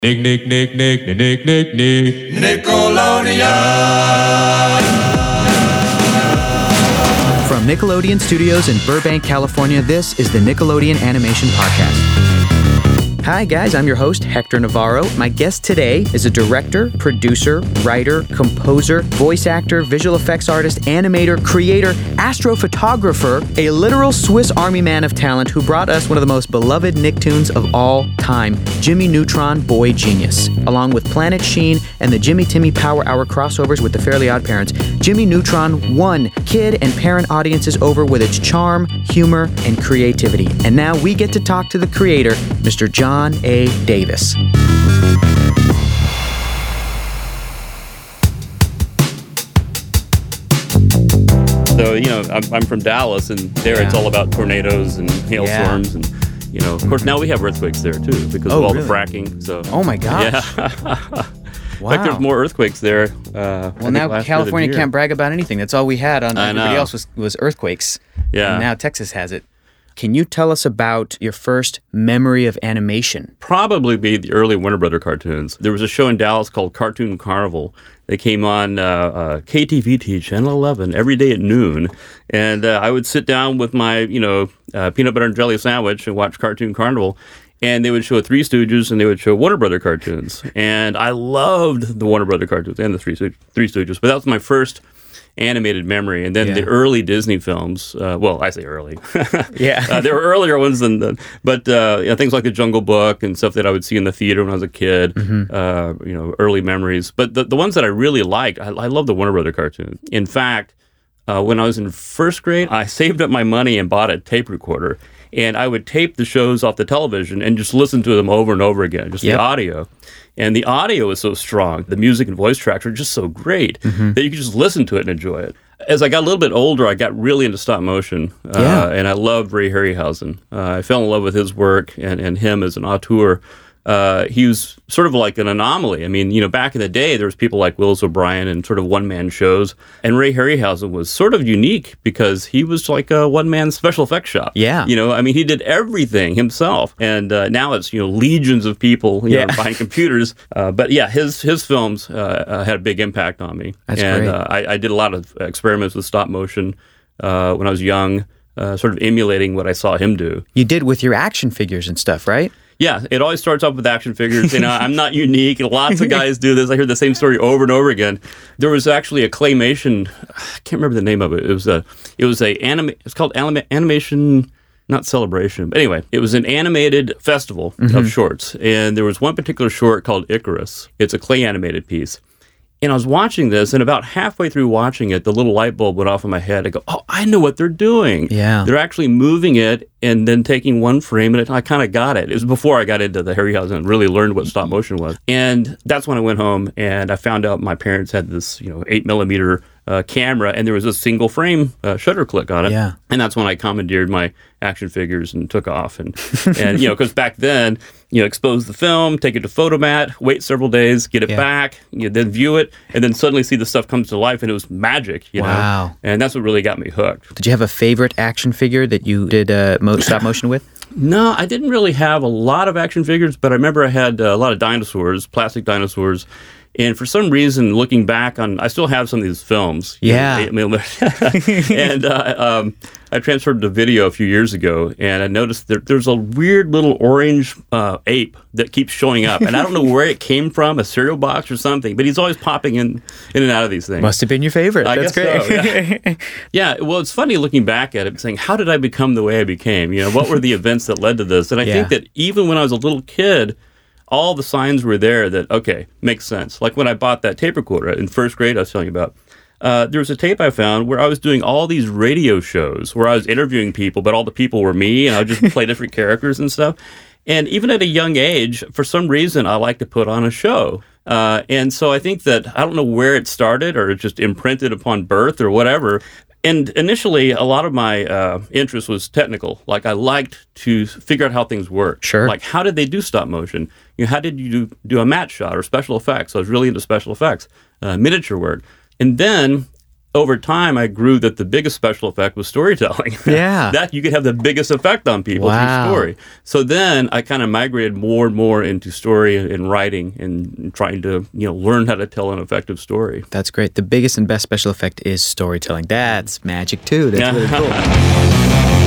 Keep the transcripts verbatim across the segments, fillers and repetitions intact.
Nick, Nick, Nick, Nick, Nick, Nick, Nick, Nick. Nickelodeon! From Nickelodeon Studios in Burbank, California, this is the Nickelodeon Animation Podcast. Hi guys, I'm your host, Hector Navarro. My guest today is a director, producer, writer, composer, voice actor, visual effects artist, animator, creator, astrophotographer, a literal Swiss Army man of talent who brought us one of the most beloved Nicktoons of all time, Jimmy Neutron Boy Genius. Along with Planet Sheen and the Jimmy Timmy Power Hour crossovers with the Fairly Odd Parents, Jimmy Neutron won kid and parent audiences over with its charm, humor, and creativity. And now we get to talk to the creator, Mister John A. Davis. So, you know, I'm, I'm from Dallas, and there Yeah. it's all about tornadoes and hailstorms. And, you know, of course, now we have earthquakes there, too, because Oh, of all really? the fracking. So, Oh my gosh. yeah. Wow. In fact, there's more earthquakes there. Uh, Well, now California can't brag about anything. That's all we had. On I everybody know. else was, was earthquakes. Yeah. And now Texas has it. Can you tell us about your first memory of animation? Probably be the early Warner Brother cartoons. There was a show in Dallas called Cartoon Carnival. They came on uh, uh, K T V T, Channel eleven, every day at noon. And uh, I would sit down with my, you know, uh, peanut butter and jelly sandwich and watch Cartoon Carnival. And they would show Three Stooges and they would show Warner Brother cartoons. And I loved the Warner Brother cartoons and the Three, Stoo- Three Stooges. But that was my first animated memory. And then Yeah. the early Disney films, uh, well, I say early. Yeah. uh, there were earlier ones than, the, but uh, you know, things like The Jungle Book and stuff that I would see in the theater when I was a kid, Mm-hmm. uh, you know, early memories. But the, the ones that I really liked, I, I love the Warner Brother cartoon. In fact, uh, when I was in first grade, I saved up my money and bought a tape recorder. And I would tape the shows off the television and just listen to them over and over again, just Yep. the audio. And the audio is so strong. The music and voice tracks are just so great Mm-hmm. that you could just listen to it and enjoy it. As I got a little bit older, I got really into stop motion. Uh, Yeah. And I loved Ray Harryhausen. Uh, I fell in love with his work and, and him as an auteur. Uh, he was sort of like an anomaly. I mean, you know, back in the day, there was people like Willis O'Brien and sort of one-man shows. And Ray Harryhausen was sort of unique because he was like a one-man special effects shop. Yeah. You know, I mean, he did everything himself. And uh, now it's, you know, legions of people, you Yeah. know, behind computers. Uh, but yeah, his his films uh, uh, had a big impact on me. That's and great. Uh, I, I did a lot of experiments with stop motion uh, when I was young, uh, sort of emulating what I saw him do. You did with your action figures and stuff, right? Yeah, it always starts off with action figures. You know, I'm not unique. Lots of guys do this. I hear the same story over and over again. There was actually a claymation. I can't remember the name of it. It was a. It was a anime. It's called anima, animation. Not celebration, but anyway, it was an animated festival Mm-hmm. of shorts, and there was one particular short called Icarus. It's a clay animated piece. And I was watching this, and about halfway through watching it, the little light bulb went off in my head. I go, oh, I know what they're doing. Yeah. They're actually moving it and then taking one frame, and it, I kind of got it. It was before I got into the Harryhausen and really learned what stop motion was. And that's when I went home, and I found out my parents had this, you know, eight millimeter uh, camera, and there was a single frame uh, shutter click on it. Yeah. And that's when I commandeered my action figures and took off. And, and you know, because back then, you know, expose the film, take it to Photomat, wait several days, get it Yeah. back, you know, then view it, and then suddenly see the stuff comes to life, and it was magic, you Wow. know? And that's what really got me hooked. Did you have a favorite action figure that you did uh, mo- stop motion with? No, I didn't really have a lot of action figures, but I remember I had uh, a lot of dinosaurs, plastic dinosaurs. And for some reason, looking back on, I still have some of these films. you know, Yeah. eight millimeter. And uh, um, I transferred to video a few years ago, and I noticed that there's a weird little orange uh, ape that keeps showing up. And I don't know where it came from, a cereal box or something, but he's always popping in, in and out of these things. Must have been your favorite. I That's guess great. so, yeah. Yeah, well, it's funny looking back at it, saying, how did I become the way I became? You know, what were the events that led to this? And I Yeah. think that even when I was a little kid, all the signs were there that, okay, makes sense. Like when I bought that tape recorder in first grade I was telling you about, uh, there was a tape I found where I was doing all these radio shows where I was interviewing people, but all the people were me, and I would just play different characters and stuff. And even at a young age, for some reason, I like to put on a show. Uh, and so I think that, I don't know where it started, or it just imprinted upon birth or whatever. And initially, a lot of my uh, interest was technical. Like, I liked to figure out how things work. Sure. Like, how did they do stop motion? You know, how did you do, do a matte shot or special effects? I was really into special effects, uh, miniature work. And then over time, I grew that the biggest special effect was storytelling. Yeah. That you could have the biggest effect on people Wow. through story. So then I kind of migrated more and more into story and writing and trying to, you know, learn how to tell an effective story. That's great. The biggest and best special effect is storytelling. That's magic too. That's really cool.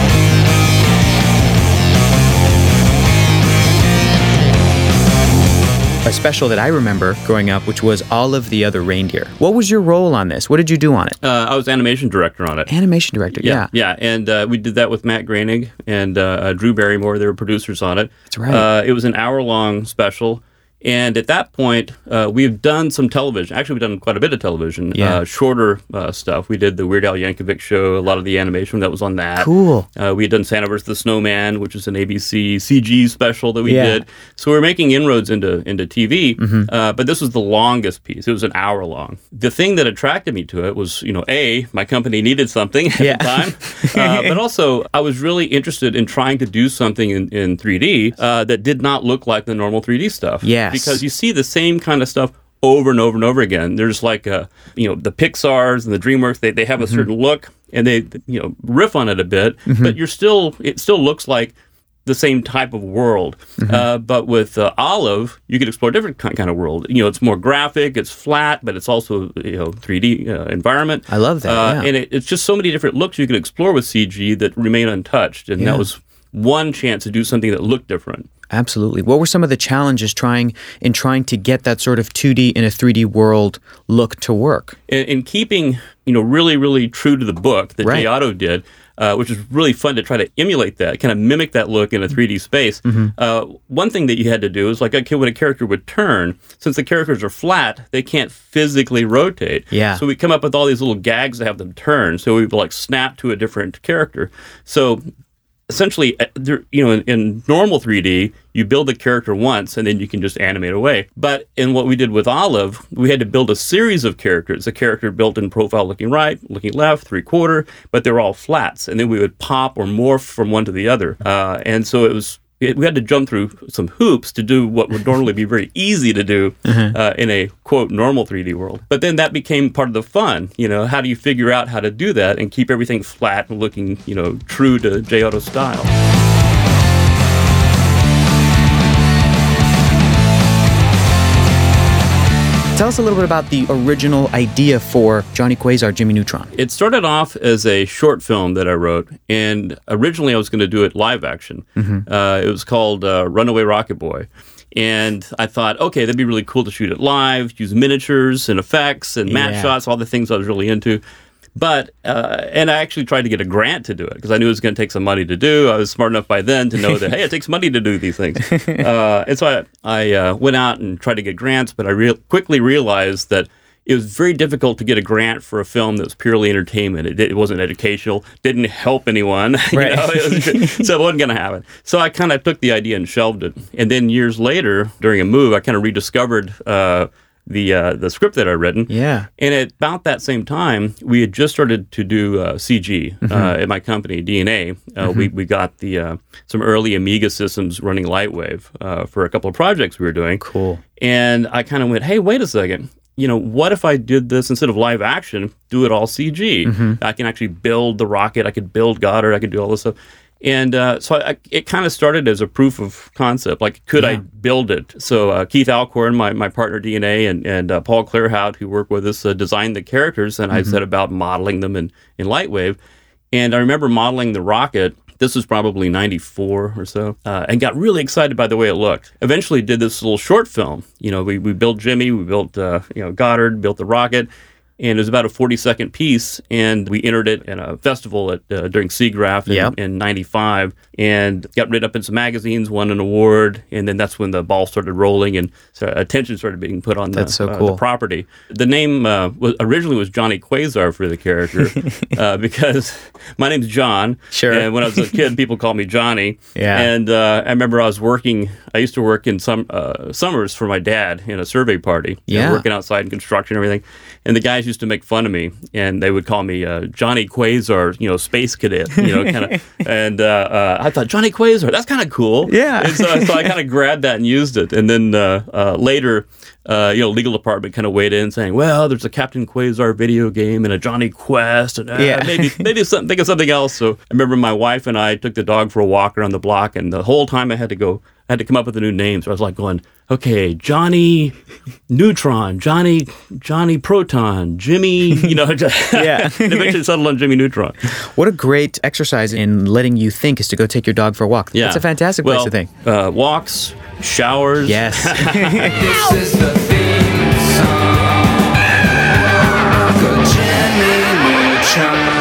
A special that I remember growing up, which was Olive the Other Reindeer. What was your role on this? What did you do on it? Uh, I was animation director on it. Animation director, yeah. Yeah, and uh, we did that with Matt Groening and uh, uh, Drew Barrymore. They were producers on it. That's right. Uh, it was an hour-long special. And at that point, uh, we've done some television. Actually, we've done quite a bit of television, Yeah. uh, shorter uh, stuff. We did the Weird Al Yankovic show, a lot of the animation that was on that. Cool. Uh, we had done Santa versus the Snowman, which is an A B C C G special that we Yeah. did. So we were making inroads into into T V, Mm-hmm. uh, but this was the longest piece. It was an hour long. The thing that attracted me to it was, you know, A, my company needed something at Yeah. the time, uh, but also I was really interested in trying to do something in, in three D uh, that did not look like the normal three D stuff. Yes. Because you see the same kind of stuff over and over and over again. There's like, a, you know, the Pixars and the DreamWorks, they, they have a Mm-hmm. certain look and they, you know, riff on it a bit, but you're still, it still looks like the same type of world. Mm-hmm. Uh, but with uh, Olive, you could explore a different ki- kind of world. You know, it's more graphic, it's flat, but it's also, you know, three D uh, environment. I love that, Uh, yeah. And it, it's just so many different looks you could explore with C G that remain untouched. And Yeah. that was one chance to do something that looked different. Absolutely. What were some of the challenges trying in trying to get that sort of two D in a three D world look to work? in, in keeping, you know, really, really true to the book that Right. Jay Otto did, uh, which is really fun to try to emulate that, kind of mimic that look in a three D space. Mm-hmm. Uh, one thing that you had to do is like, okay, when a character would turn, since the characters are flat, they can't physically rotate. Yeah. So we come up with all these little gags to have them turn. So we would like snap to a different character. So essentially, uh, there, you know, in, in normal three D, you build the character once and then you can just animate away. But in what we did with Olive, we had to build a series of characters. A character built in profile looking right, looking left, three quarter, but they're all flats. And then we would pop or morph from one to the other. Uh, and so it was. It, we had to jump through some hoops to do what would normally be very easy to do uh, in a, quote, normal three D world. But then that became part of the fun. You know, how do you figure out how to do that and keep everything flat and looking, you know, true to Jay Otto's style? Tell us a little bit about the original idea for Johnny Quasar, Jimmy Neutron. It started off as a short film that I wrote, and originally I was going to do it live action. Mm-hmm. Uh, it was called uh, Runaway Rocket Boy. And I thought, okay, that'd be really cool to shoot it live, use miniatures and effects and matte Yeah. shots, all the things I was really into. But, uh, and I actually tried to get a grant to do it because I knew it was going to take some money to do. I was smart enough by then to know that, hey, it takes money to do these things. Uh, and so I, I uh, went out and tried to get grants, but I re- quickly realized that it was very difficult to get a grant for a film that was purely entertainment. It, it wasn't educational, didn't help anyone. you Right. know, it was, so it wasn't going to happen. So I kind of took the idea and shelved it. And then years later, during a move, I kind of rediscovered uh, the uh, the script that I'd written. Yeah. And at about that same time, we had just started to do uh, C G Mm-hmm. uh, at my company, D N A. Uh, Mm-hmm. we, we got the uh, some early Amiga systems running Lightwave uh, for a couple of projects we were doing. Cool. And I kind of went, hey, wait a second. You know, what if I did this instead of live action, do it all C G? Mm-hmm. I can actually build the rocket. I could build Goddard. I could do all this stuff. And uh, so I, it kind of started as a proof of concept. Like, could I build it? So uh, Keith Alcorn, my, my partner D N A, and, and uh, Paul Clearhout, who worked with us, uh, designed the characters, and I set about modeling them in, in Lightwave. And I remember modeling the rocket. This was probably ninety-four or so, uh, and got really excited by the way it looked. Eventually did this little short film. You know, we, we built Jimmy, we built uh, you know Goddard, built the rocket, and it was about a forty-second piece, and we entered it in a festival at uh, during SIGGRAPH in, Yep. in ninety-five, and got written up in some magazines, won an award, and then that's when the ball started rolling, and so attention started being put on the, That's so uh, cool. the property. The name uh, was, originally was Johnny Quasar for the character, uh, because my name's John, Sure. and when I was a kid, people called me Johnny. Yeah. And uh, I remember I was working, I used to work in some uh, summers for my dad in a survey party. you know, Yeah. working outside in construction and everything. And the guys used to make fun of me, and they would call me uh, Johnny Quasar, you know, space cadet, you know, kind of. And uh, uh, I thought, Johnny Quasar, that's kind of cool. Yeah. And so, so I kind of grabbed that and used it. And then uh, uh, later, uh, you know, legal department kind of weighed in saying, well, there's a Captain Quasar video game and a Johnny Quest, and uh, Yeah. maybe maybe some, think of something else. So I remember my wife and I took the dog for a walk around the block, and the whole time I had to go, I had to come up with a new name. So I was like going, okay, Johnny Neutron, Johnny Johnny Proton, Jimmy, you know, Yeah. and eventually settled on Jimmy Neutron. What a great exercise in letting you think is to go take your dog for a walk. Yeah. That's a fantastic well, place to think. Uh, walks, showers. Yes. This is the theme song for Jimmy Neutron.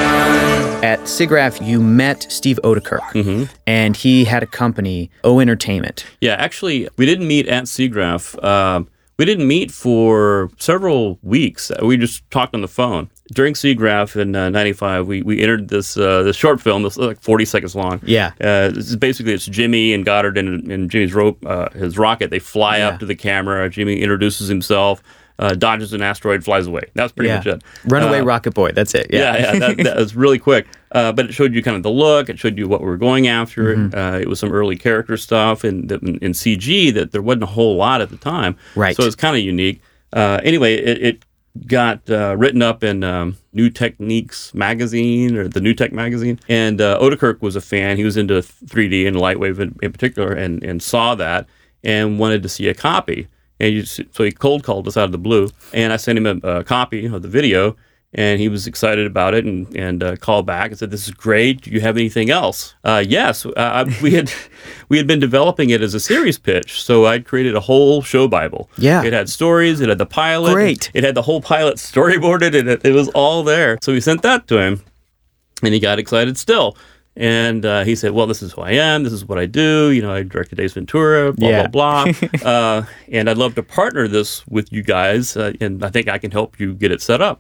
At SIGGRAPH, you met Steve Odekirk, Mm-hmm. and he had a company, O Entertainment. Yeah, actually, we didn't meet at SIGGRAPH. Uh, we didn't meet for several weeks. We just talked on the phone. During SIGGRAPH in uh, ninety-five, we, we entered this uh, this short film that's like forty seconds long. Yeah. Uh, this is basically, it's Jimmy and Goddard and, and Jimmy's rope, uh, his rocket. They fly Yeah. up to the camera. Jimmy introduces himself, uh, dodges an asteroid, flies away. That's pretty Yeah. much it. Runaway Uh, Rocket Boy, that's it. Yeah, yeah, that, that was really quick. Uh, but it showed you kind of the look. It showed you what we were going after. Mm-hmm. Uh, it was some early character stuff and in, in C G that there wasn't a whole lot at the time. Right. So it's kind of unique. Uh, anyway, it, it got uh, written up in um, New Techniques magazine or the New Tech magazine. And uh, Odekirk was a fan. He was into three D and Lightwave in, in particular, and, and saw that and wanted to see a copy. And you, so he cold called us out of the blue, and I sent him a, a copy of the video, and he was excited about it, and and uh, called back and said, "This is great. Do you have anything else?" Uh, yes, uh, we had we had been developing it as a series pitch, so I'd created a whole show bible. Yeah. It had stories. It had the pilot. Great. It had the whole pilot storyboarded, and it, it was all there. So we sent that to him, and he got excited still. And uh, he said, well, this is who I am. This is what I do. You know, I directed Ace Ventura, blah, Yeah. blah, blah. uh, and I'd love to partner this with you guys. Uh, and I think I can help you get it set up.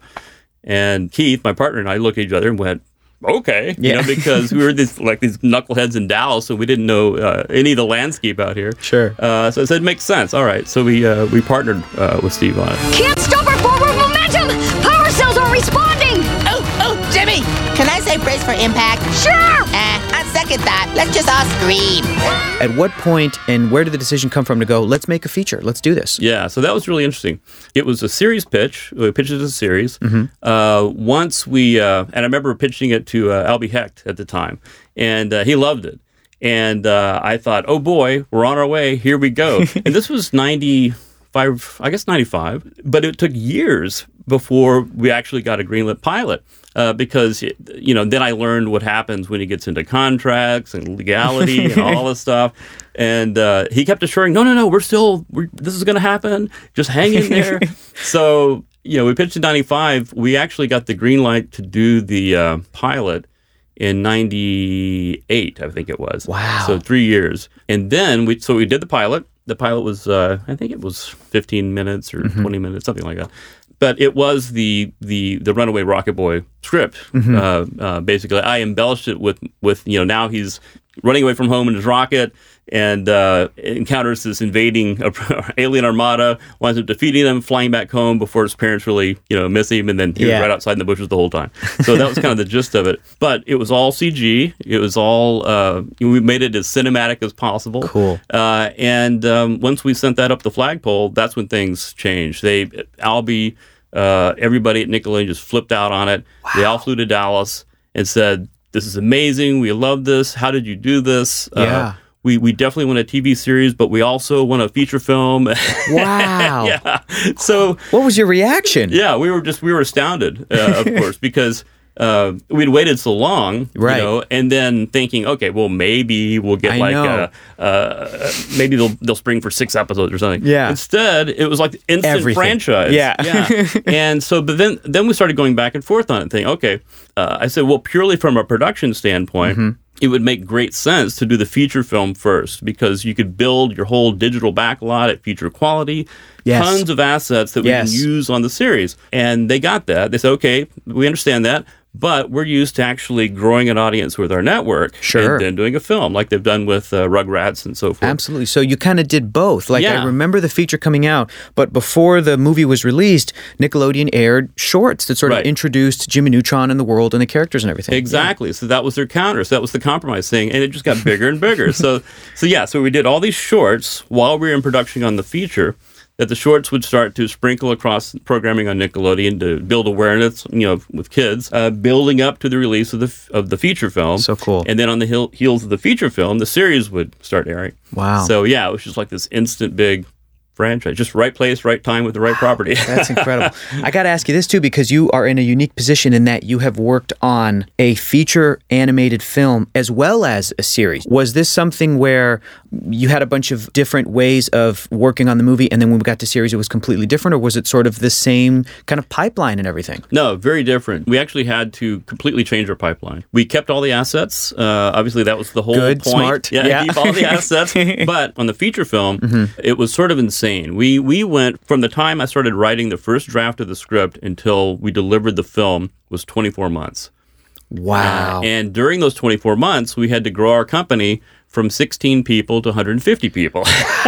And Keith, my partner, and I looked at each other and went, okay. You Yeah. know, because we were these, like these knuckleheads in Dallas, so we didn't know uh, any of the landscape out here. Sure. Uh, so I said, makes sense. All right. So we uh, we partnered uh, with Steve on it. Can't stop our forward momentum! Power cells are responding! Oh, oh, Jimmy! Can I say brace for impact? Sure! Eh, on second thought, let's just all scream. At what point and where did the decision come from to go, let's make a feature, let's do this? Yeah, so that was really interesting. It was a series pitch. We pitched it as a series. Uh, once we, uh, and I remember pitching it to uh, Albie Hecht at the time, and uh, he loved it. And uh, I thought, oh boy, we're on our way. Here we go. And this was ninety-five, I guess ninety-five, but it took years before we actually got a greenlit pilot. Uh, because, it, you know, then I learned what happens when he gets into contracts and legality and all this stuff. And uh, he kept assuring, no, no, no, we're still, we're, this is going to happen. Just hang in there. So, you know, we pitched in ninety-five. We actually got the green light to do the uh, pilot in ninety-eight, I think it was. Wow. So three years. And then we, so we did the pilot. The pilot was, uh, I think it was fifteen minutes or Mm-hmm. twenty minutes, something like that. But it was the the the Runaway Rocket Boy script. Mm-hmm. Uh, uh, basically, I embellished it with with you know now he's running away from home in his rocket and uh, encounters this invading alien armada, winds up defeating them, flying back home before his parents really you know miss him, and then he Yeah. was right outside in the bushes the whole time. So that was kind of the gist of it. But it was all C G. It was all uh, we made it as cinematic as possible. Cool. Uh, and um, once we sent that up the flagpole, that's when things changed. They, Albie, uh, everybody at Nickelodeon just flipped out on it. They all flew to Dallas and said, "This is amazing. We love this. How did you do this?" Yeah. Uh, we we definitely want a T V series, but we also want a feature film. Wow. Yeah. So What was your reaction? yeah, we were just we were astounded, uh, of course, because uh, we'd waited so long, Right. you know, and then thinking, okay, well, maybe we'll get I like, know. uh, uh, maybe they'll they'll spring for six episodes or something. Yeah. Instead, it was like the instant Everything. franchise. Yeah. yeah. And so, but then then we started going back and forth on it, thinking, okay, uh, I said, well, purely from a production standpoint. Mm-hmm. It would make great sense to do the feature film first because you could build your whole digital backlot at feature quality, Yes. tons of assets that we Yes. can use on the series. And they got that. They said, okay, we understand that, But we're used to actually growing an audience with our network Sure. and then doing a film like they've done with uh, Rugrats and so forth. Absolutely. So you kind of did both. Like Yeah. I remember the feature coming out, but before the movie was released, Nickelodeon aired shorts that sort of Right. introduced Jimmy Neutron and the world and the characters and everything. Exactly. So that was their counter. So that was the compromise thing, and it just got bigger and bigger. So, so yeah. So we did all these shorts while we were in production on the feature. That the shorts would start to sprinkle across programming on Nickelodeon to build awareness, you know, with kids, uh, building up to the release of the f- of the feature film. So cool. And then on the heel- heels of the feature film, the series would start airing. Wow. So yeah, it was just like this instant big franchise, just right place, right time with the right property. That's incredible. I got to ask you this too, because you are in a unique position in that you have worked on a feature animated film as well as a series. Was this something where you had a bunch of different ways of working on the movie, and then when we got to series, it was completely different, or was it sort of the same kind of pipeline and everything? No, very different. We actually had to completely change our pipeline. We kept all the assets. Uh, obviously, that was the whole Good, point. smart. Yeah, Yeah. keep all the assets. But on the feature film, it was sort of insane. We we went from the time I started writing the first draft of the script until we delivered the film was twenty-four months. Wow. Uh, and during those twenty-four months, we had to grow our company from sixteen people to one hundred fifty people.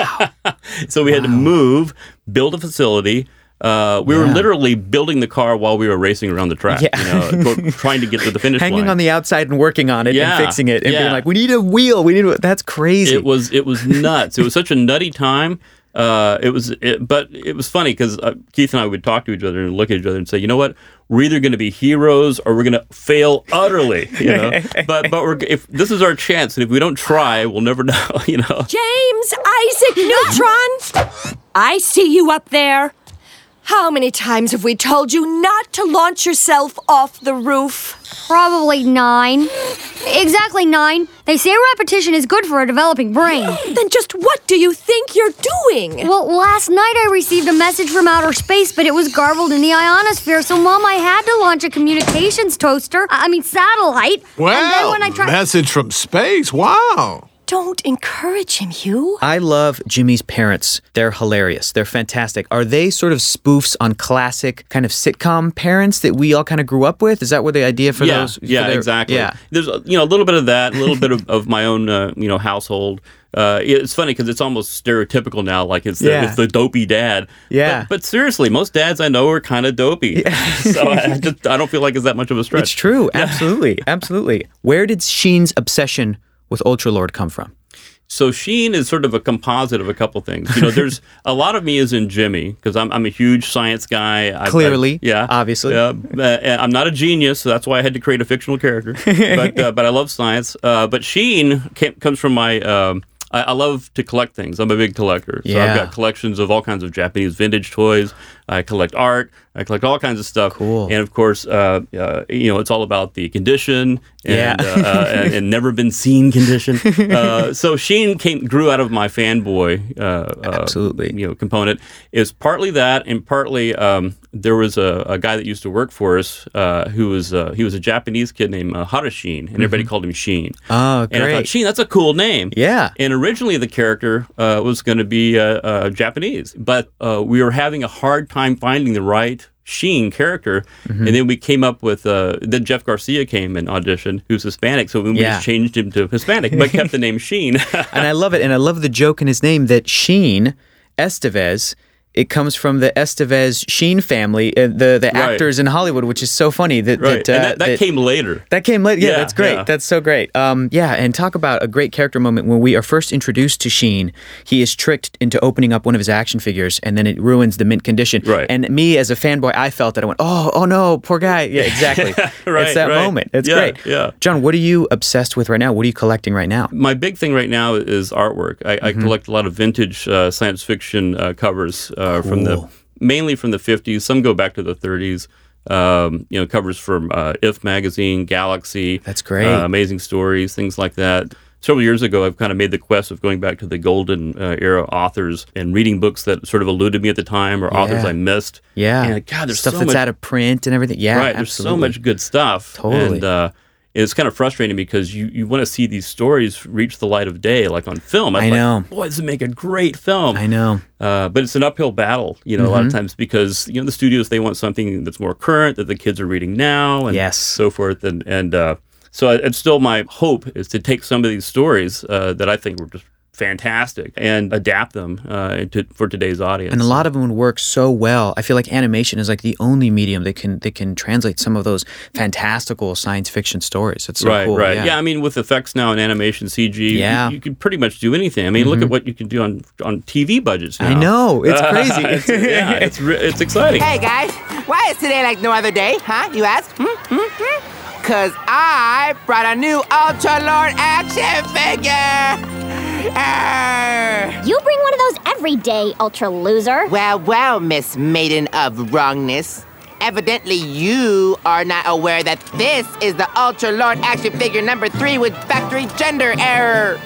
So we had to move, build a facility. Uh, we were Yeah. literally building the car while we were racing around the track, Yeah. you know, go- trying to get to the finish Hanging line. on the outside and working on it Yeah, and fixing it and yeah. being like, we need a wheel. We need a... That's crazy. It was it was nuts. It was such a nutty time. Uh, it was, it, but it was funny because uh, Keith and I would talk to each other and look at each other and say, you know what, we're either going to be heroes or we're going to fail utterly. You know, but but we're if this is our chance, and if we don't try, we'll never know. You know, James Isaac Neutron! I see you up there. How many times have we told you not to launch yourself off the roof? Probably nine. Exactly nine. They say repetition is good for a developing brain. Then just what do you think you're doing? Well, last night I received a message from outer space, but it was garbled in the ionosphere, so Mom, I had to launch a communications toaster. I mean, satellite. and then Well, when I tried... message from space. Wow. Don't encourage him, Hugh. I love Jimmy's parents. They're hilarious. They're fantastic. Are they sort of spoofs on classic kind of sitcom parents that we all kind of grew up with? Is that what the idea for yeah, those? for yeah, their- exactly. Yeah. There's uh, you know a little bit of that, a little bit of, of my own uh, you know household. Uh, it's funny because it's almost stereotypical now, like it's the, Yeah. it's the dopey dad. Yeah. But, but seriously, most dads I know are kind of dopey. So I, I just I don't feel like it's that much of a stretch. It's true. Absolutely. Absolutely. Where did Sheen's obsession with Ultralord come from? So Sheen is sort of a composite of a couple things. You know, there's a lot of me is in Jimmy because I'm I'm a huge science guy. I've- Clearly, I've- yeah, obviously. Yeah, uh, and I'm not a genius, so that's why I had to create a fictional character. But uh, but I love science. Uh, but Sheen came, comes from my. Um, I, I love to collect things. I'm a big collector. So Yeah. I've got collections of all kinds of Japanese vintage toys. I collect art. I collect all kinds of stuff. Cool. And of course, uh, uh, you know, it's all about the condition and, Yeah. uh, uh, and, and never been seen condition. Uh, so Sheen came grew out of my fanboy, uh, uh, Absolutely. you know, component. Is partly that, and partly um, there was a, a guy that used to work for us uh, who was uh, he was a Japanese kid named uh, Harasheen, and everybody called him Sheen. Oh, And I great. thought, Sheen, that's a cool name. Yeah. And originally the character uh, was going to be uh, uh, Japanese, but uh, we were having a hard time finding the right Sheen character. Mm-hmm. And then we came up with, uh, then Jeff Garcia came and auditioned, who's Hispanic. So we Yeah. just changed him to Hispanic, but kept the name Sheen. And I love it. And I love the joke in his name that Sheen Estevez, it comes from the Estevez Sheen family, uh, the the Right. actors in Hollywood, which is so funny. That, right. that, uh, and that, that, came later. That came later. Yeah, Yeah, that's great. yeah. That's so great. Um, yeah, and talk about a great character moment when we are first introduced to Sheen. He is tricked into opening up one of his action figures, and then it ruins the mint condition. Right. And me, as a fanboy, I felt that I went, oh, oh no, poor guy. Yeah, exactly. Right, it's that right. moment. It's Yeah, great. yeah. John, what are you obsessed with right now? What are you collecting right now? My big thing right now is artwork. I, Mm-hmm. I collect a lot of vintage uh, science fiction uh, covers uh, from the Cool. mainly from the fifties. Some go back to the thirties. Um, you know, covers from uh, If magazine, Galaxy. That's great. Uh, Amazing Stories, things like that. Several years ago, I've kind of made the quest of going back to the golden uh, era authors and reading books that sort of eluded me at the time or authors Yeah. I missed. Yeah. And God, there's stuff so that's much out of print and everything. Yeah, right. absolutely. There's so much good stuff. Totally. And, uh, it's kind of frustrating because you, you want to see these stories reach the light of day, like on film. I'm I like, know. boy, this would make a great film. I know. Uh, but it's an uphill battle, you know, Mm-hmm. a lot of times because, you know, the studios, they want something that's more current, that the kids are reading now and Yes. so forth. And, and uh, so it's still my hope is to take some of these stories uh, that I think were just fantastic and adapt them uh, to, for today's audience. And a lot of them would work so well. I feel like animation is like the only medium that can that can translate some of those fantastical science fiction stories. It's so right, cool. right. Yeah. Yeah, I mean, with effects now and animation, C G, Yeah. you, you can pretty much do anything. I mean, look at what you can do on on T V budgets now. I know. It's crazy. it's, yeah, it's re- it's exciting. Hey guys, why is today like no other day, huh? You ask? Hmm? Hmm? Hmm? Cause I brought a new Ultra Lord action figure! Arr. You bring one of those every day, ultra loser. Well, well, Miss Maiden of Wrongness. Evidently, you are not aware that this is the Ultra Lord action figure number three with factory gender error.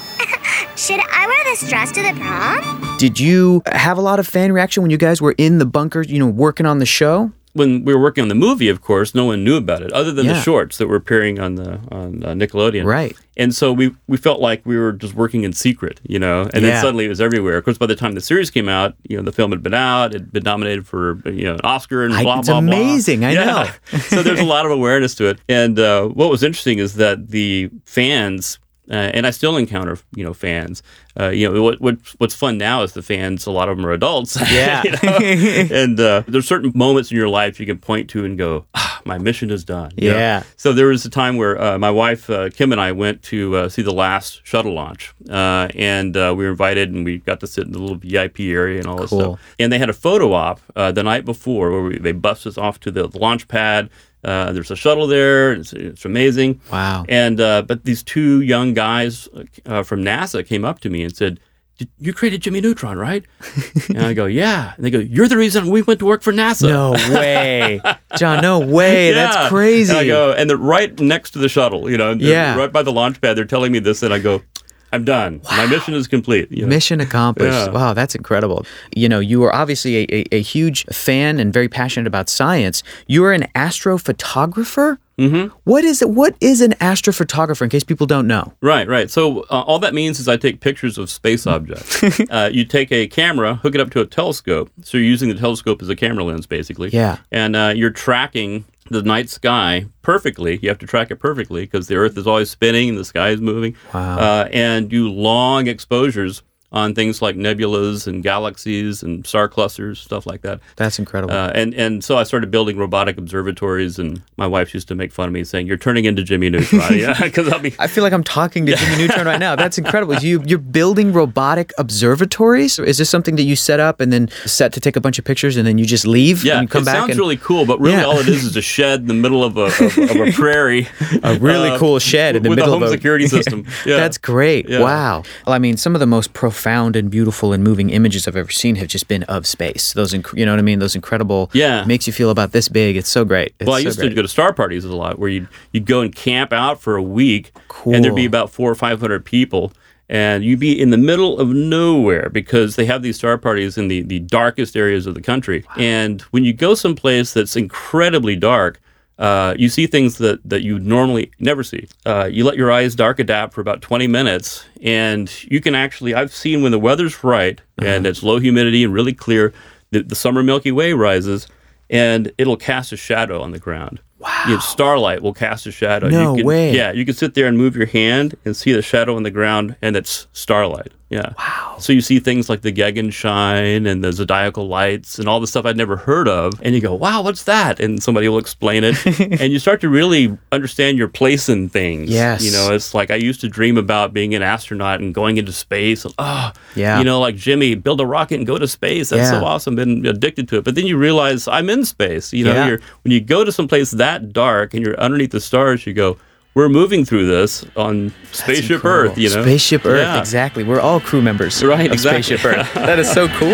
Should I wear this dress to the prom? Did you have a lot of fan reaction when you guys were in the bunker, you know, working on the show? When we were working on the movie, of course, no one knew about it other than Yeah. the shorts that were appearing on the on uh, Nickelodeon. Right. And so we we felt like we were just working in secret, you know. And Yeah. then suddenly it was everywhere. Of course, by the time the series came out, you know, the film had been out, it had been nominated for you know an Oscar and I- blah it's blah blah. amazing, I Yeah. know. So there's a lot of awareness to it. And uh, what was interesting is that the fans. Uh, and I still encounter, you know, fans. Uh, you know, what, what what's fun now is the fans. A lot of them are adults. Yeah. you know? And uh, there's certain moments in your life you can point to and go, ah, "My mission is done." you know? Yeah. So there was a time where uh, my wife uh, Kim and I went to uh, see the last shuttle launch, uh, and uh, we were invited, and we got to sit in the little V I P area and all this Cool. stuff. And they had a photo op uh, the night before where we, they bussed us off to the, the launch pad. Uh, there's a shuttle there. It's, it's amazing. Wow. And uh, but these two young guys uh, from NASA came up to me and said, "Did you created Jimmy Neutron, right?" And I go, "Yeah." And they go, "You're the reason we went to work for NASA." No way. John, no way. Yeah. That's crazy. And I go, and they're right next to the shuttle, you know, they're Yeah. right by the launch pad. They're telling me this, and I go, "I'm done. My mission is complete." You know? Mission accomplished. Yeah. Wow, that's incredible. You know, you are obviously a, a, a huge fan and very passionate about science. You are an astrophotographer? Mm-hmm. What is it? What is an astrophotographer, in case people don't know? Right, right. So uh, all that means is I take pictures of space objects. uh, you take a camera, hook it up to a telescope. So you're using the telescope as a camera lens, basically. Yeah. And uh, you're tracking the night sky perfectly. You have to track it perfectly because the Earth is always spinning and the sky is moving. Wow. Uh, and do long exposures on things like nebulas and galaxies and star clusters, stuff like that. That's incredible. Uh, and, and so I started building robotic observatories, and my wife used to make fun of me saying, "You're turning into Jimmy Neutron." Yeah, because I'll be... I feel like I'm talking to Jimmy Neutron right now. That's incredible. You, you're building robotic observatories? Is this something that you set up and then set to take a bunch of pictures and then you just leave Yeah, and you come it back? sounds and, really cool, but really Yeah. all it is is a shed in the middle of a, of, of a prairie. A really uh, cool shed in the with middle a home of a security system. Yeah. That's great. Yeah. Wow. Well, I mean, some of the most profound and beautiful and moving images I've ever seen have just been of space. Those, inc- you know what I mean? Those incredible. Yeah. Makes you feel about this big. It's so great. It's Well, I so used great. to go to star parties a lot, where you'd you'd go and camp out for a week, Cool. and there'd be about four or five hundred people, and you'd be in the middle of nowhere because they have these star parties in the the darkest areas of the country. And when you go someplace that's incredibly dark, uh, you see things that that you normally never see. Uh, you let your eyes dark adapt for about twenty minutes, and you can actually. I've seen when the weather's right and it's low humidity and really clear, the, the summer Milky Way rises, and it'll cast a shadow on the ground. Wow. You know, starlight will cast a shadow. No you can, way. Yeah, you can sit there and move your hand and see the shadow on the ground, and it's starlight. Yeah. Wow. So you see things like the Gegenschein and the zodiacal lights and all the stuff I'd never heard of, and you go, "Wow, what's that?" And somebody will explain it, and you start to really understand your place in things. Yes. You know, it's like I used to dream about being an astronaut and going into space. And, oh, Yeah. You know, like Jimmy, build a rocket and go to space. That's Yeah. so awesome. Been addicted to it, but then you realize I'm in space. You know, Yeah. you're when you go to some place that dark and you're underneath the stars, you go, "We're moving through this on Spaceship Incredible. Earth." You know, Spaceship Earth, Yeah. exactly. We're all crew members Right, of exactly. Spaceship Earth. That is so cool.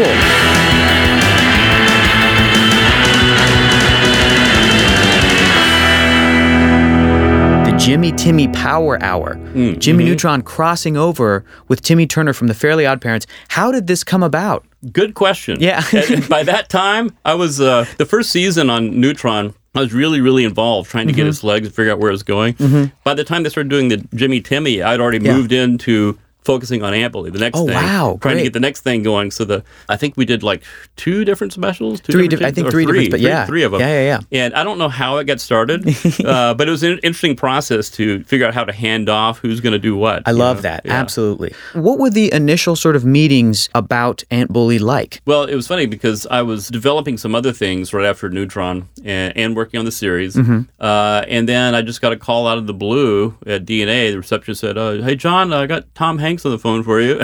The Jimmy Timmy Power Hour. Mm, Jimmy mm-hmm. Neutron crossing over with Timmy Turner from the Fairly Odd Parents. How did this come about? Good question. Yeah. And by that time, I was uh, the first season on Neutron I was really, really involved trying to mm-hmm. get his legs and figure out where it was going. Mm-hmm. By the time they started doing the Jimmy Timmy, I'd already yeah. moved into focusing on Aunt Bully, the next oh, thing. wow. Trying Great. to get the next thing going. So the I think we did like two different specials. Two three, different di- I think or three, three different, but yeah. Three, three of them. Yeah, yeah, yeah. And I don't know how it got started, uh, but it was an interesting process to figure out how to hand off who's going to do what. I love know? that. Yeah. Absolutely. What were the initial sort of meetings about Aunt Bully like? Well, it was funny because I was developing some other things right after Neutron and, and working on the series. Mm-hmm. Uh, and then I just got a call out of the blue at D N A. The receptionist said, uh, hey, John, I got Tom Hanks on the phone for you.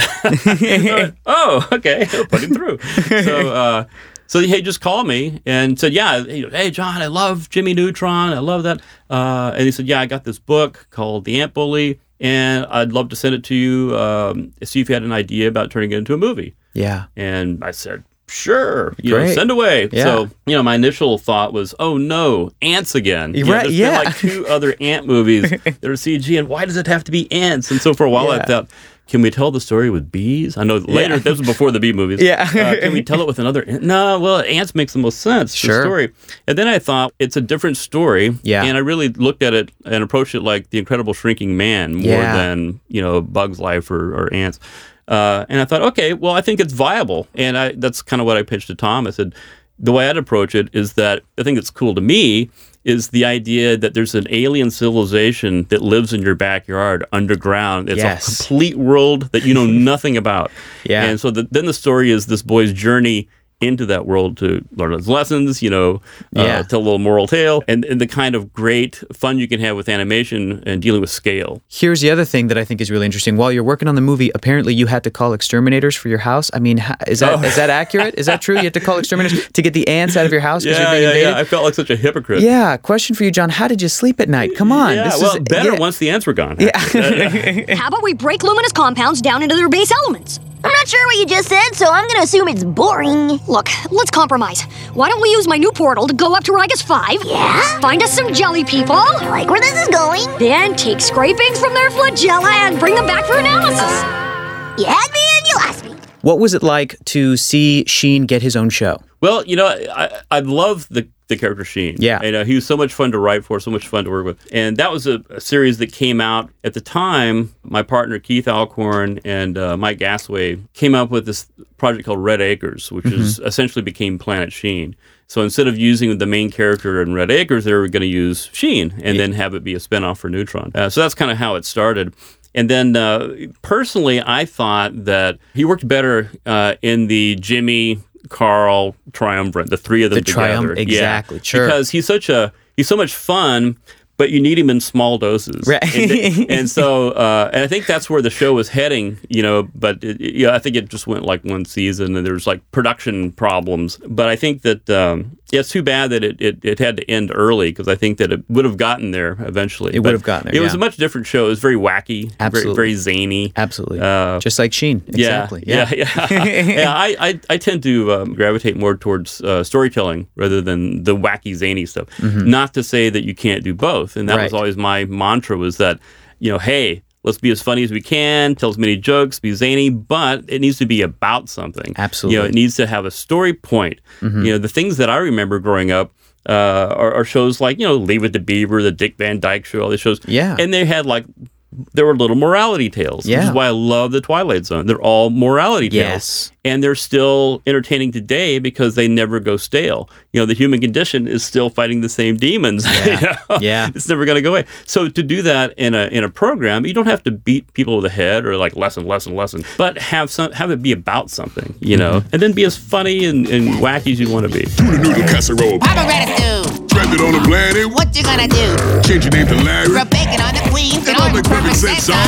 Oh, okay. I'll put him through. So, uh, so he just called me and said, yeah, hey, John, I love Jimmy Neutron. I love that. Uh, and he said, yeah, I got this book called The Aunt Bully, and I'd love to send it to you, um, see if you had an idea about turning it into a movie. Yeah. And I said, sure, you Great. know, send away. Yeah. So, you know, my initial thought was, oh no, ants again. You know, Right, there's yeah. been like two other ant movies that are C G, and why does it have to be ants? And so for a while Yeah. I thought, can we tell the story with bees? I know later, Yeah. this was before the bee movies. Yeah. uh, can we tell it with another? No, well, ants makes the most sense. Sure. The story. And then I thought, it's a different story. Yeah. And I really looked at it and approached it like The Incredible Shrinking Man more Yeah. than, you know, Bug's Life or, or ants. Uh, and I thought, okay, well, I think it's viable. And I, that's kind of what I pitched to Tom. I said, the way I'd approach it is that the thing that's cool to me is the idea that there's an alien civilization that lives in your backyard underground. It's Yes. a complete world that you know nothing about. Yeah. And so the, then the story is this boy's journey into that world to learn his lessons, you know, uh, Yeah. tell a little moral tale, and, and the kind of great fun you can have with animation and dealing with scale. Here's the other thing that I think is really interesting. While you're working on the movie, apparently you had to call exterminators for your house. I mean, ha- is that Oh. is that accurate? Is that true? You had to call exterminators to get the ants out of your house because Yeah, you're being yeah, invaded? yeah. I felt like such a hypocrite. Yeah. Question for you, John. How did you sleep at night? Come on. Yeah, this well, is, better yeah. once the ants were gone. Yeah. How about we break luminous compounds down into their base elements? I'm not sure what you just said, so I'm gonna assume it's boring. Look, let's compromise. Why don't we use my new portal to go up to Rigas five? Yeah? Find us some jelly people. I like where this is going. Then take scrapings from their flagella and bring them back for analysis. You had me and you lost me. What was it like to see Sheen get his own show? Well, you know, I I love the the character Sheen. Yeah. You know, he was so much fun to write for, so much fun to work with. And that was a, a series that came out at the time. My partner Keith Alcorn and uh, Mike Gasway came up with this project called Red Acres, which Mm-hmm. is essentially became Planet Sheen. So instead of using the main character in Red Acres, they were going to use Sheen and then have it be a spinoff for Neutron. Uh, so that's kind of how it started. And then uh, personally, I thought that he worked better uh, in the Jimmy, Carl triumvirate, the three of them The together. triumph- exactly, Yeah. sure. Because he's such a he's so much fun, but you need him in small doses. Right. And, and so, uh, and I think that's where the show was heading, you know, but it, yeah, I think it just went like one season and there's like production problems. But I think that, um, yeah, it's too bad that it, it, it had to end early because I think that it would have gotten there eventually. It would But have gotten there, It was yeah. a much different show. It was very wacky, Absolutely. very, very zany. Absolutely. Uh, Just like Sheen. Exactly. Yeah, yeah, yeah. yeah I, I, I tend to um, gravitate more towards uh, storytelling rather than the wacky, zany stuff. Not to say that you can't do both, and that was Right. always my mantra: was that, you know, hey, let's be as funny as we can, tell as many jokes, be zany, but it needs to be about something. Absolutely. You know, it needs to have a story point. You know, the things that I remember growing up. Uh, are, are shows like, you know, Leave It to Beaver, the Dick Van Dyke Show, all these shows. Yeah. And they had like, there were little morality tales, which Yeah. is why I love the Twilight Zone. They're all morality tales. Yes. And they're still entertaining today because they never go stale. You know, the human condition is still fighting the same demons. Yeah. You know? Yeah. It's never going to go away. So to do that in a in a program, you don't have to beat people over the head or like lesson, lesson, lesson, but have some have it be about something, you know, Mm-hmm. and then be as funny and, and wacky as you want to be. Tuna noodle casserole. Papa Ratatouille, Stranded on a planet. what you gonna do? Change your name to Larry. Rub bacon on the queen, And all make perfect sense on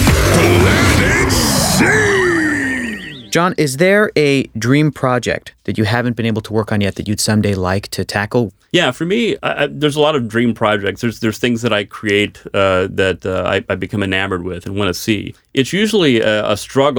Planet Sheen. John, is there a dream project that you haven't been able to work on yet that you'd someday like to tackle? Yeah, for me, I, I, there's a lot of dream projects. There's there's things that I create uh, that uh, I, I become enamored with and want to see. It's usually a, a struggle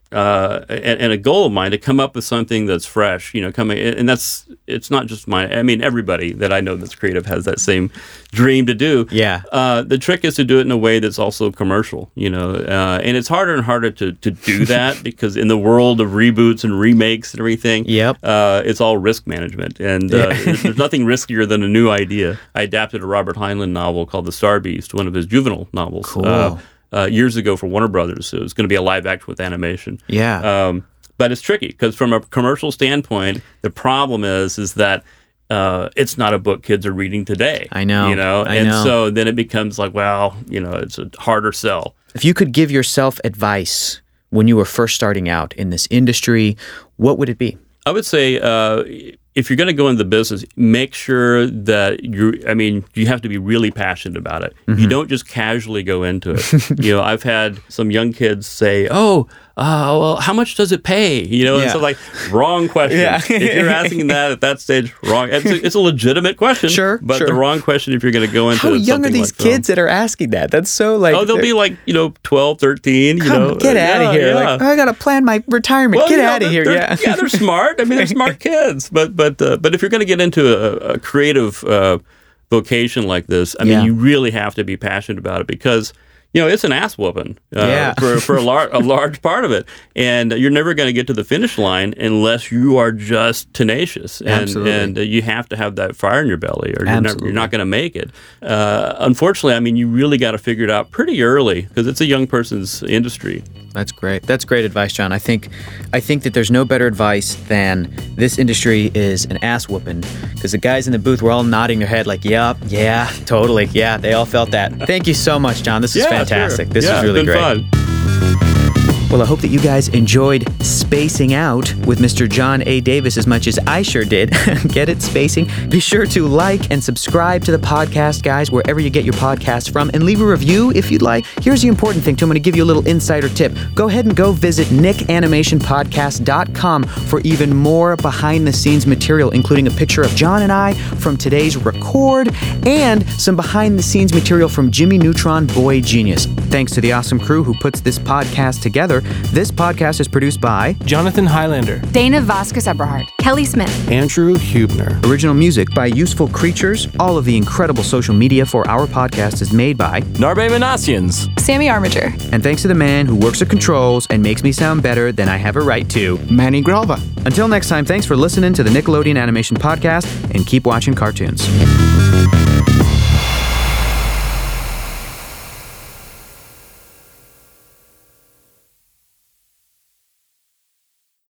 uh, and, and a goal of mine to come up with something that's fresh, you know, coming, and that's, it's not just my, I mean, everybody that I know that's creative has that same dream to do. Yeah. Uh, the trick is to do it in a way that's also commercial, you know, uh, and it's harder and harder to, to do that because in the world of reboots and remakes and everything, Yep. uh, it's all risk management. And uh, there's nothing riskier than a new idea. I adapted a Robert Heinlein novel called The Star Beast, one of his juvenile novels. Cool. Uh, Uh, years ago for Warner Brothers. So it was going to be a live action with animation. Yeah. Um, but it's tricky because from a commercial standpoint, the problem is is that uh, it's not a book kids are reading today. I know. You know, I and know. so then it becomes like, well, you know, it's a harder sell. If you could give yourself advice when you were first starting out in this industry, what would it be? I would say uh, if you're going to go into the business, make sure that you I mean, you have to be really passionate about it. Mm-hmm. You don't just casually go into it. You know, I've had some young kids say, oh, uh, well, how much does it pay? You know, and Yeah. so like, wrong question. Yeah. If you're asking that at that stage, wrong. It's a, it's a legitimate question. Sure, But sure. the wrong question if you're going to go into How young are something these like film. kids that are asking that? That's so like. Oh, they'll be like, you know, twelve, thirteen, you Come, know. get out of Yeah, here! yeah. Like, I gotta plan my retirement. Well, get you know, out of they're- here! they're- Yeah, yeah, they're smart. I mean, they're smart kids. But but uh, but if you're going to get into a, a creative uh, vocation like this, I mean, Yeah. you really have to be passionate about it because you know it's an ass whooping uh, Yeah. for for a large a large part of it, and you're never going to get to the finish line unless you are just tenacious, and Absolutely. and uh, you have to have that fire in your belly, or you're, never, Absolutely. you're not going to make it. Uh, unfortunately, I mean, you really got to figure it out pretty early because it's a young person's industry. That's great. That's great advice, John. I think, I think that there's no better advice than this industry is an ass whooping because the guys in the booth were all nodding their head like, "Yup, yeah, totally, yeah." They all felt that. Thank you so much, John. This is Yeah, fantastic. sure. This Yeah, is really it's been great. fun. Well, I hope that you guys enjoyed Spacing Out with Mister John A. Davis as much as I sure did. Get it, spacing? Be sure to like and subscribe to the podcast, guys, wherever you get your podcasts from, and leave a review if you'd like. Here's the important thing, too. I'm going to give you a little insider tip. Go ahead and go visit nick animation podcast dot com for even more behind-the-scenes material, including a picture of John and I from today's record and some behind-the-scenes material from Jimmy Neutron Boy Genius. Thanks to the awesome crew who puts this podcast together. This podcast is produced by Jonathan Highlander, Dana Vasquez Eberhard, Kelly Smith, Andrew Hubner. Original music by Useful Creatures. All of the incredible social media for our podcast is made by Narbe Manassians, Sammy Armiger. And thanks to the man who works the controls and makes me sound better than I have a right to, Manny Gralva. Until next time, thanks for listening to the Nickelodeon Animation Podcast and keep watching cartoons.